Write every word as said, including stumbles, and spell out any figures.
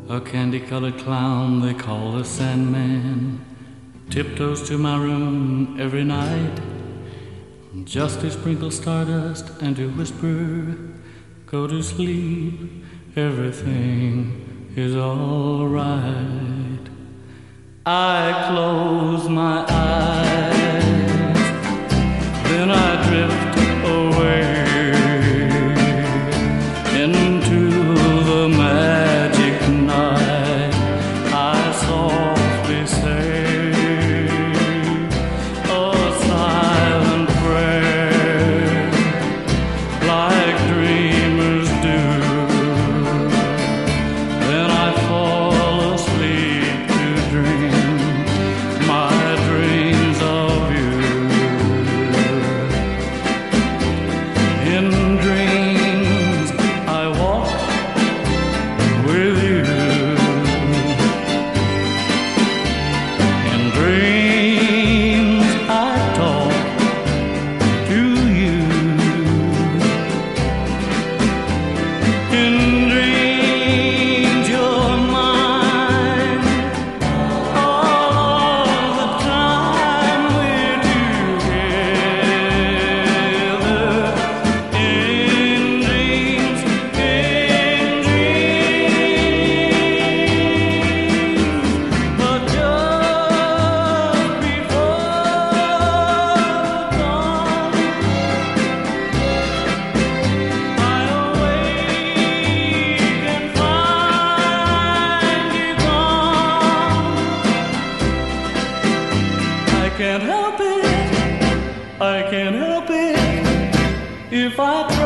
A candy-colored clown they call the Sandman tiptoes to my room every night, just to sprinkle stardust and to whisper, go to sleep, everything is all right. I close my eyes, then I drift away into the magic night. I softly say a silent prayer, like dreamers do. Then I fall asleep to dream my dreams of you. In dreams I walk with you. In dreams I talk to you. In dreams you're mine all the time we're together. In dreams, in dreams, but just before dawn, I awake and find you gone. I can't help it, I can't help it if I